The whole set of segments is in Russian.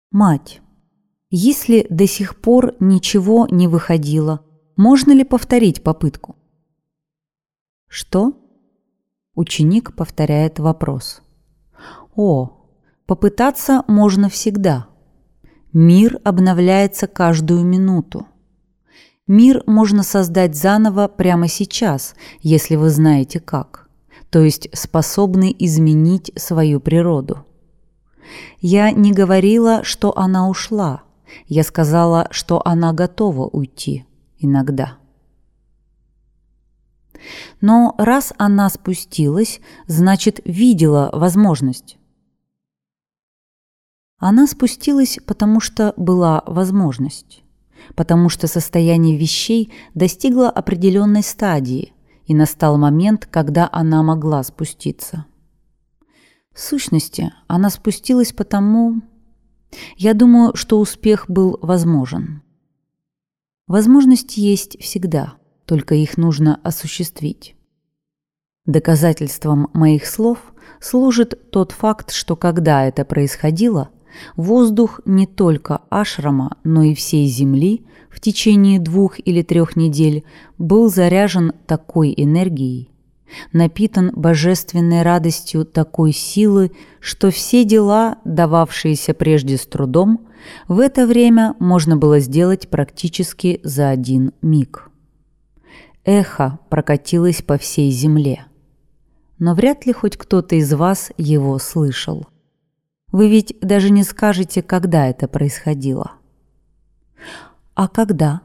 Мать, если до сих пор ничего не выходило, можно ли повторить попытку? Что? Ученик повторяет вопрос. О, попытаться можно всегда. Мир обновляется каждую минуту. Мир можно создать заново прямо сейчас, если вы знаете как, то есть способны изменить свою природу. Я не говорила, что она ушла. Я сказала, что она готова уйти иногда. Но раз она спустилась, значит, видела возможность. Она спустилась, потому что была возможность, потому что состояние вещей достигло определенной стадии, и настал момент, когда она могла спуститься. В сущности, она спустилась потому... Я думаю, что успех был возможен. Возможности есть всегда, только их нужно осуществить. Доказательством моих слов служит тот факт, что когда это происходило, воздух не только ашрама, но и всей земли в течение 2 или 3 недель был заряжен такой энергией, напитан божественной радостью такой силы, что все дела, дававшиеся прежде с трудом, в это время можно было сделать практически за 1 миг. Эхо прокатилось по всей земле. Но вряд ли хоть кто-то из вас его слышал. Вы ведь даже не скажете, когда это происходило. А когда?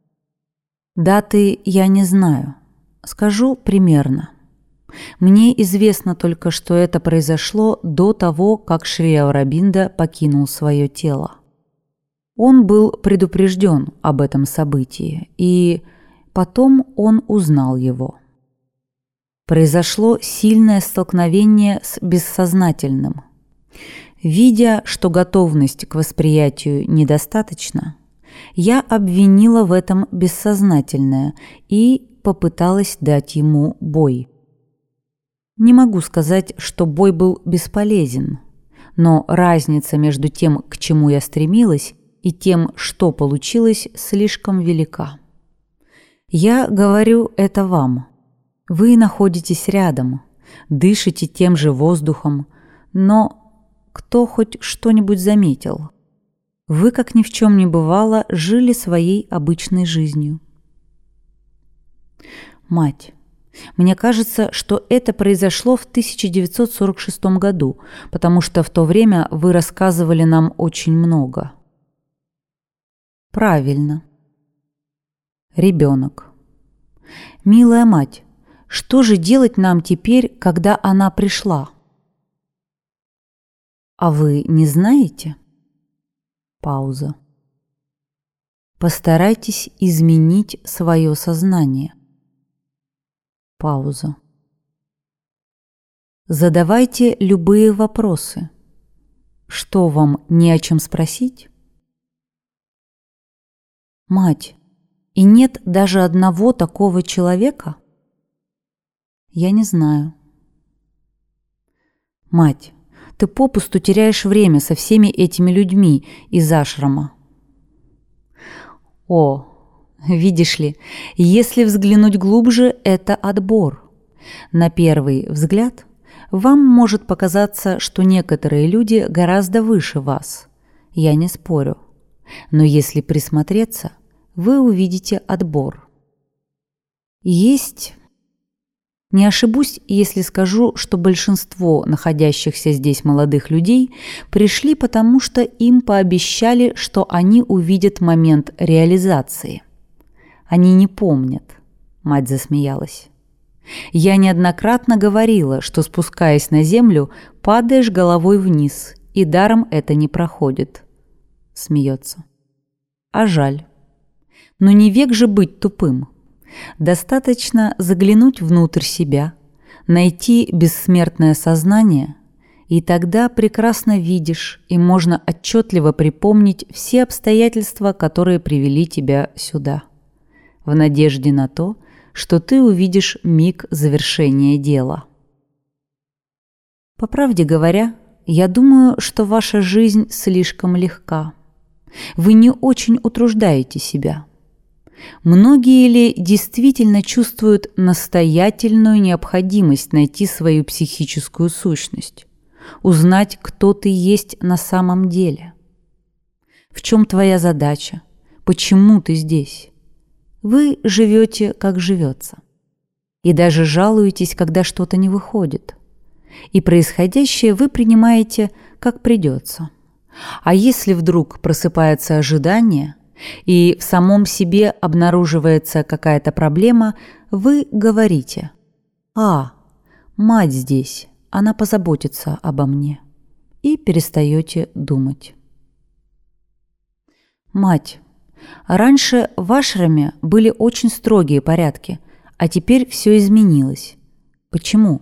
Даты я не знаю. Скажу примерно. Мне известно только, что это произошло до того, как Шри Аурабинда покинул свое тело. Он был предупрежден об этом событии, и потом он узнал его. Произошло сильное столкновение с бессознательным. Видя, что готовность к восприятию недостаточна, я обвинила в этом бессознательное и попыталась дать ему бой. Не могу сказать, что бой был бесполезен, но разница между тем, к чему я стремилась, и тем, что получилось, слишком велика. Я говорю это вам. Вы находитесь рядом, дышите тем же воздухом, но кто хоть что-нибудь заметил? Вы, как ни в чем не бывало, жили своей обычной жизнью. Мать, мне кажется, что это произошло в 1946 году, потому что в то время вы рассказывали нам очень много. Правильно. Ребенок. Милая мать, что же делать нам теперь, когда она пришла? А вы не знаете? Пауза. Постарайтесь изменить свое сознание. Пауза. Задавайте любые вопросы. Что, вам не о чем спросить? Мать, и нет даже одного такого человека? Я не знаю. Мать, ты попусту теряешь время со всеми этими людьми из ашрама. О, видишь ли, если взглянуть глубже, это отбор. На первый взгляд вам может показаться, что некоторые люди гораздо выше вас. Я не спорю. Но если присмотреться, вы увидите отбор. Есть... Не ошибусь, если скажу, что большинство находящихся здесь молодых людей пришли потому, что им пообещали, что они увидят момент реализации. Они не помнят. Мать засмеялась. Я неоднократно говорила, что, спускаясь на землю, падаешь головой вниз, и даром это не проходит. Смеется. А жаль. Но не век же быть тупым. Достаточно заглянуть внутрь себя, найти бессмертное сознание, и тогда прекрасно видишь, и можно отчетливо припомнить все обстоятельства, которые привели тебя сюда, в надежде на то, что ты увидишь миг завершения дела. По правде говоря, я думаю, что ваша жизнь слишком легка. Вы не очень утруждаете себя. Многие ли действительно чувствуют настоятельную необходимость найти свою психическую сущность, узнать, кто ты есть на самом деле? В чем твоя задача? Почему ты здесь? Вы живете, как живется. И даже жалуетесь, когда что-то не выходит. И происходящее вы принимаете, как придется. А если вдруг просыпается ожидание, и в самом себе обнаруживается какая-то проблема, вы говорите: «А, мать здесь, она позаботится обо мне», и перестаете думать. Мать. Раньше в ашраме были очень строгие порядки, а теперь все изменилось. Почему?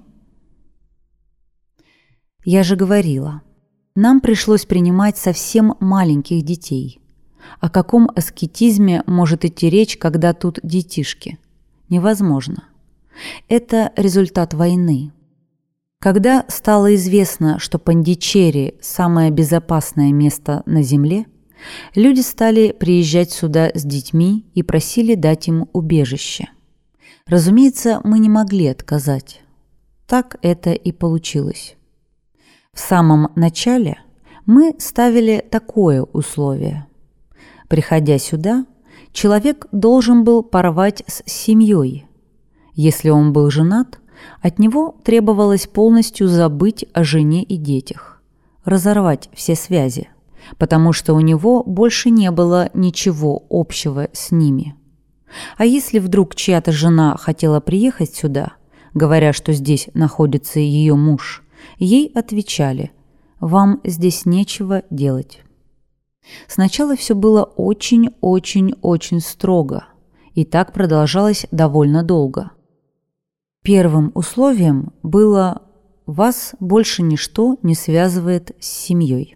Я же говорила, нам пришлось принимать совсем маленьких детей. О каком аскетизме может идти речь, когда тут детишки? Невозможно. Это результат войны. Когда стало известно, что Пандичерри – самое безопасное место на Земле, люди стали приезжать сюда с детьми и просили дать им убежище. Разумеется, мы не могли отказать. Так это и получилось. В самом начале мы ставили такое условие. Приходя сюда, человек должен был порвать с семьей. Если он был женат, от него требовалось полностью забыть о жене и детях, разорвать все связи, потому что у него больше не было ничего общего с ними. А если вдруг чья-то жена хотела приехать сюда, говоря, что здесь находится ее муж, ей отвечали: «Вам здесь нечего делать». Сначала все было очень строго, и так продолжалось довольно долго. Первым условием было: вас больше ничто не связывает с семьей.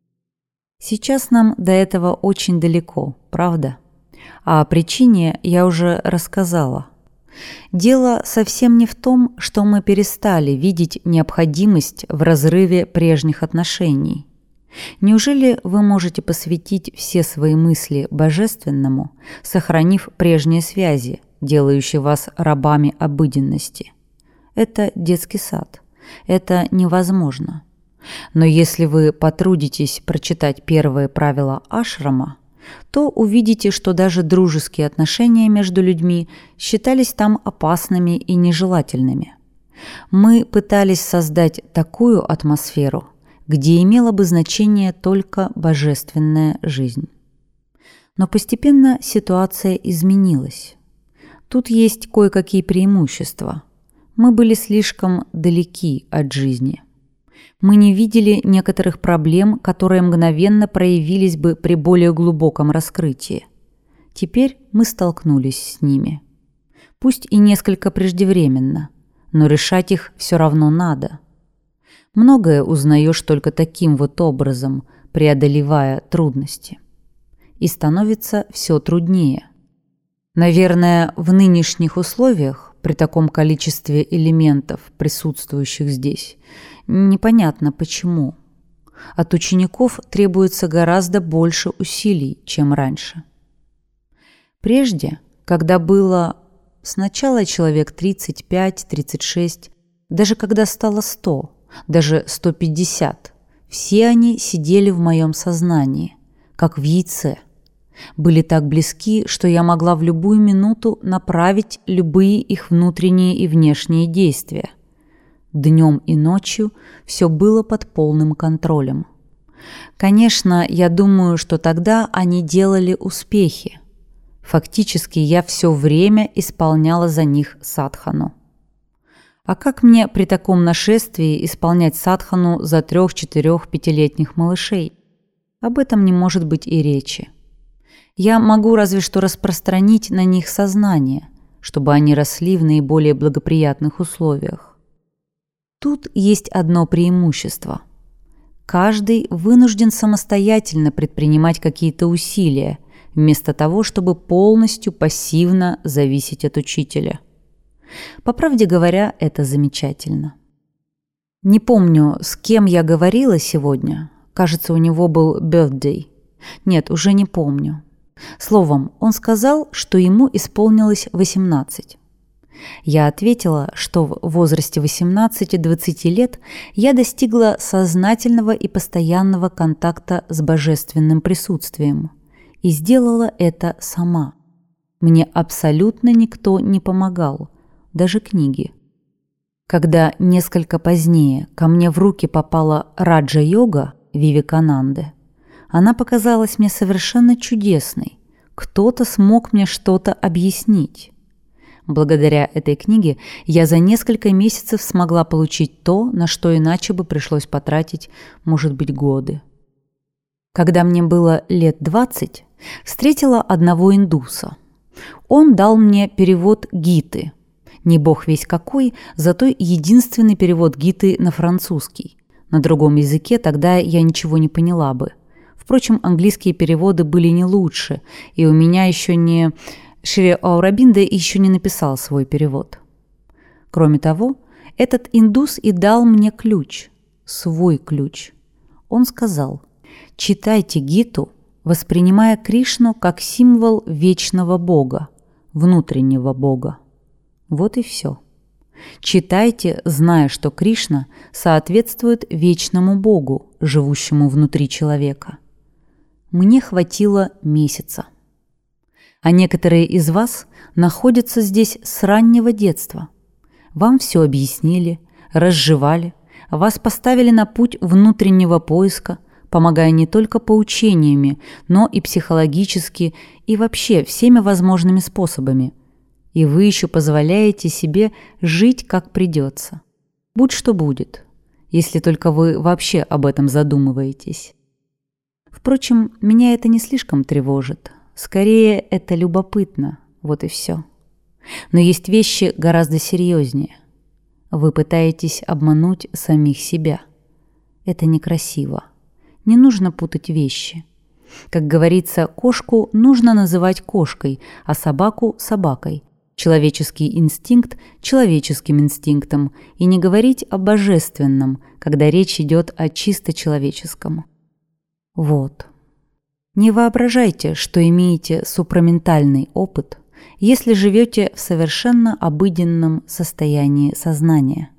Сейчас нам до этого очень далеко, правда? А о причине я уже рассказала. Дело совсем не в том, что мы перестали видеть необходимость в разрыве прежних отношений. Неужели вы можете посвятить все свои мысли Божественному, сохранив прежние связи, делающие вас рабами обыденности? Это детский сад. Это невозможно. Но если вы потрудитесь прочитать первые правила ашрама, то увидите, что даже дружеские отношения между людьми считались там опасными и нежелательными. Мы пытались создать такую атмосферу, где имела бы значение только божественная жизнь. Но постепенно ситуация изменилась. Тут есть кое-какие преимущества. Мы были слишком далеки от жизни. Мы не видели некоторых проблем, которые мгновенно проявились бы при более глубоком раскрытии. Теперь мы столкнулись с ними. Пусть и несколько преждевременно, но решать их все равно надо. Многое узнаешь только таким вот образом, преодолевая трудности. И становится все труднее. Наверное, в нынешних условиях, при таком количестве элементов, присутствующих здесь, непонятно почему. От учеников требуется гораздо больше усилий, чем раньше. Прежде, когда было сначала человек 35-36, даже когда стало 100, даже 150, все они сидели в моем сознании, как в яйце. Были так близки, что я могла в любую минуту направить любые их внутренние и внешние действия. Днем и ночью все было под полным контролем. Конечно, я думаю, что тогда они делали успехи. Фактически я все время исполняла за них садхану. А как мне при таком нашествии исполнять садхану за 3, 4, 5-летних малышей? Об этом не может быть и речи. Я могу разве что распространить на них сознание, чтобы они росли в наиболее благоприятных условиях. Тут есть одно преимущество. Каждый вынужден самостоятельно предпринимать какие-то усилия, вместо того, чтобы полностью пассивно зависеть от учителя. По правде говоря, это замечательно. Не помню, с кем я говорила сегодня. Кажется, у него был birthday. Нет, уже не помню. Словом, он сказал, что ему исполнилось 18. Я ответила, что в возрасте 18-20 лет я достигла сознательного и постоянного контакта с божественным присутствием и сделала это сама. Мне абсолютно никто не помогал, даже книги. Когда несколько позднее ко мне в руки попала Раджа-йога Вивекананды, она показалась мне совершенно чудесной. Кто-то смог мне что-то объяснить. Благодаря этой книге я за несколько месяцев смогла получить то, на что иначе бы пришлось потратить, может быть, годы. Когда мне было лет 20, встретила одного индуса. Он дал мне перевод Гиты. Не бог весть какой, зато единственный перевод Гиты на французский. На другом языке тогда я ничего не поняла бы. Впрочем, английские переводы были не лучше, и у меня еще не... Шри Аурабинда еще не написал свой перевод. Кроме того, этот индус и дал мне ключ, свой ключ. Он сказал: «Читайте Гиту, воспринимая Кришну как символ вечного Бога, внутреннего Бога». Вот и все. Читайте, зная, что Кришна соответствует вечному Богу, живущему внутри человека. Мне хватило месяца. А некоторые из вас находятся здесь с раннего детства. Вам все объяснили, разжевали, вас поставили на путь внутреннего поиска, помогая не только поучениями, но и психологически, и вообще всеми возможными способами. И вы еще позволяете себе жить, как придется. Будь что будет, если только вы вообще об этом задумываетесь. Впрочем, меня это не слишком тревожит. Скорее, это любопытно, вот и все. Но есть вещи гораздо серьезнее. Вы пытаетесь обмануть самих себя. Это некрасиво. Не нужно путать вещи. Как говорится, кошку нужно называть кошкой, а собаку – собакой. Человеческий инстинкт – человеческим инстинктом, и не говорить о божественном, когда речь идет о чисто человеческом. Вот. Не воображайте, что имеете супраментальный опыт, если живете в совершенно обыденном состоянии сознания.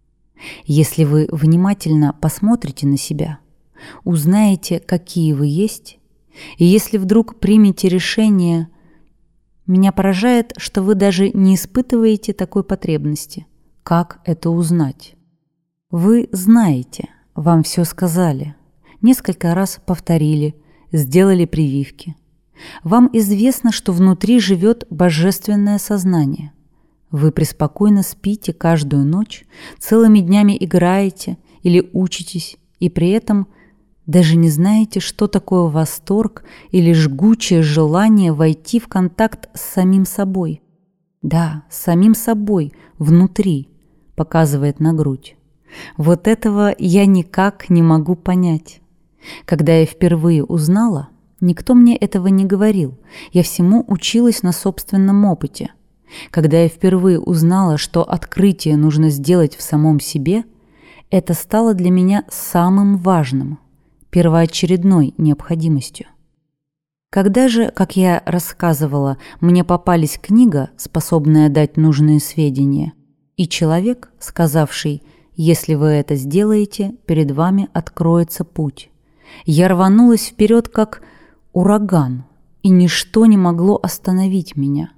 Если вы внимательно посмотрите на себя, узнаете, какие вы есть, и если вдруг примете решение, меня поражает, что вы даже не испытываете такой потребности. Как это узнать? Вы знаете, вам все сказали, несколько раз повторили, сделали прививки. Вам известно, что внутри живет божественное сознание. Вы преспокойно спите каждую ночь, целыми днями играете или учитесь, и при этом даже не знаете, что такое восторг или жгучее желание войти в контакт с самим собой. Да, с самим собой, внутри, показывает на грудь. Вот этого я никак не могу понять. Когда я впервые узнала, никто мне этого не говорил, я всему училась на собственном опыте. Когда я впервые узнала, что открытие нужно сделать в самом себе, это стало для меня самым важным, первоочередной необходимостью. Когда же, как я рассказывала, мне попалась книга, способная дать нужные сведения, и человек, сказавший: «Если вы это сделаете, перед вами откроется путь», я рванулась вперед, как ураган, и ничто не могло остановить меня.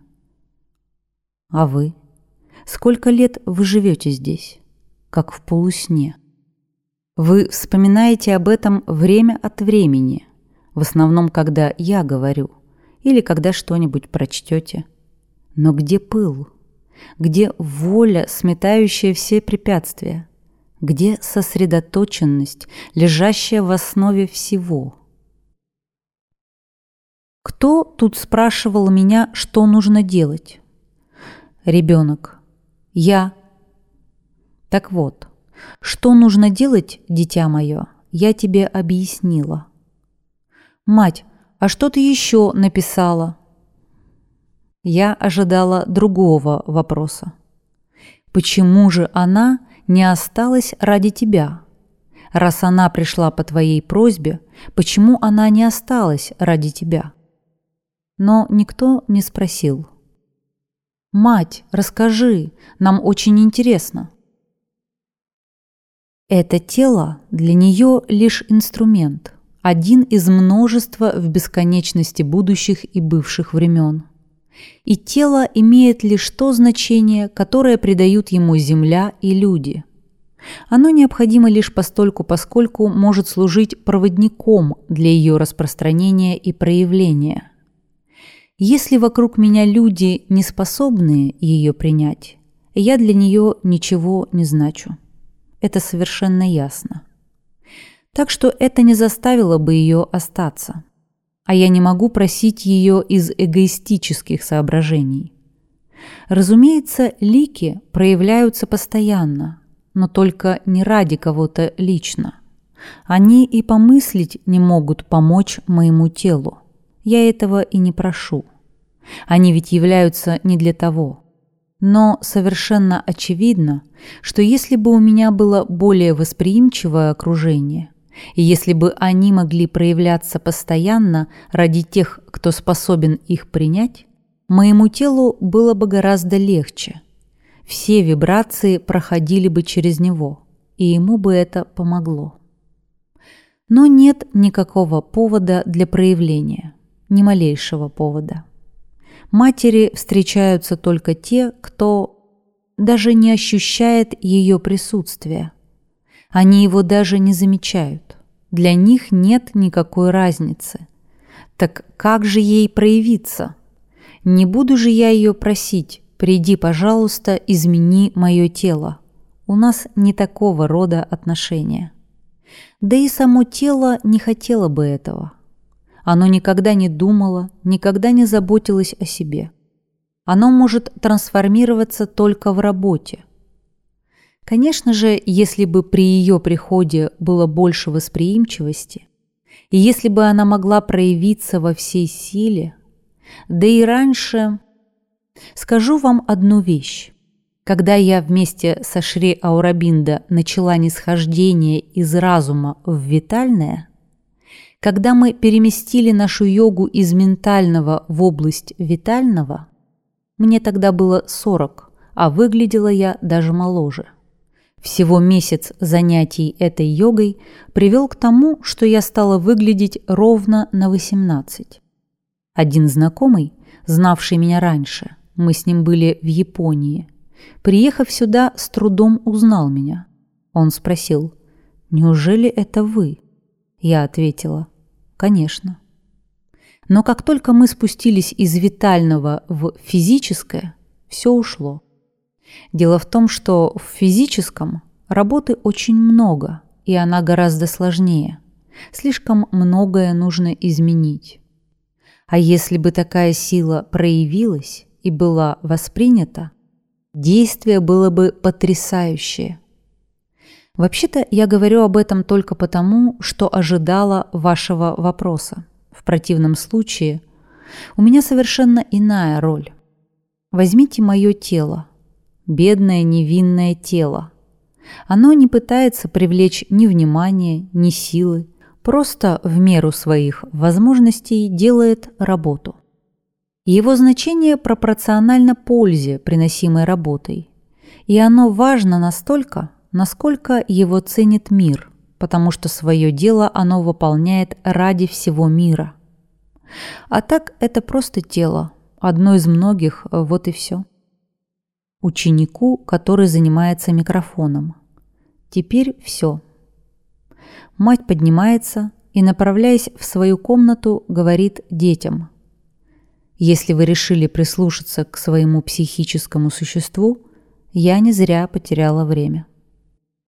А вы? Сколько лет вы живете здесь, как в полусне? Вы вспоминаете об этом время от времени, в основном, когда я говорю, или когда что-нибудь прочтете. Но где пыл? Где воля, сметающая все препятствия? Где сосредоточенность, лежащая в основе всего? Кто тут спрашивал меня, что нужно делать? Ребенок. Я. Так вот, что нужно делать, дитя мое, я тебе объяснила. Мать, а что ты еще написала? Я ожидала другого вопроса. Почему же она не осталась ради тебя? Раз она пришла по твоей просьбе, почему она не осталась ради тебя?» Но никто не спросил. «Мать, расскажи, нам очень интересно». Это тело для нее лишь инструмент, один из множества в бесконечности будущих и бывших времен. И тело имеет лишь то значение, которое придают ему земля и люди. Оно необходимо лишь постольку, поскольку может служить проводником для ее распространения и проявления. Если вокруг меня люди, не способные ее принять, я для нее ничего не значу. Это совершенно ясно. Так что это не заставило бы ее остаться. А я не могу просить ее из эгоистических соображений. Разумеется, лики проявляются постоянно, но только не ради кого-то лично. Они и помыслить не могут помочь моему телу. Я этого и не прошу. Они ведь являются не для того. Но совершенно очевидно, что если бы у меня было более восприимчивое окружение, и если бы они могли проявляться постоянно ради тех, кто способен их принять, моему телу было бы гораздо легче. Все вибрации проходили бы через него, и ему бы это помогло. Но нет никакого повода для проявления, ни малейшего повода. Матери встречаются только те, кто даже не ощущает ее присутствия. Они его даже не замечают. Для них нет никакой разницы. Так как же ей проявиться? Не буду же я ее просить: «Приди, пожалуйста, измени мое тело». У нас не такого рода отношения. Да и само тело не хотело бы этого. Оно никогда не думало, никогда не заботилось о себе. Оно может трансформироваться только в работе. Конечно же, если бы при ее приходе было больше восприимчивости, и если бы она могла проявиться во всей силе, да и раньше... Скажу вам одну вещь. Когда я вместе со Шри Аурабинда начала нисхождение из разума в витальное, когда мы переместили нашу йогу из ментального в область витального, мне тогда было 40, а выглядела я даже моложе. Всего месяц занятий этой йогой привел к тому, что я стала выглядеть ровно на 18. Один знакомый, знавший меня раньше, мы с ним были в Японии, приехав сюда, с трудом узнал меня. Он спросил: «Неужели это вы?» Я ответила: «Конечно». Но как только мы спустились из витального в физическое, все ушло. Дело в том, что в физическом работы очень много, и она гораздо сложнее. Слишком многое нужно изменить. А если бы такая сила проявилась и была воспринята, действие было бы потрясающее. Вообще-то я говорю об этом только потому, что ожидала вашего вопроса. В противном случае у меня совершенно иная роль. Возьмите мое тело, бедное невинное тело. Оно не пытается привлечь ни внимания, ни силы, просто в меру своих возможностей делает работу. Его значение пропорционально пользе, приносимой работой, и оно важно настолько, насколько его ценит мир, потому что свое дело оно выполняет ради всего мира. А так это просто тело, одно из многих, вот и все. Ученику, который занимается микрофоном. Теперь все. Мать поднимается и, направляясь в свою комнату, говорит детям: «Если вы решили прислушаться к своему психическому существу, я не зря потеряла время».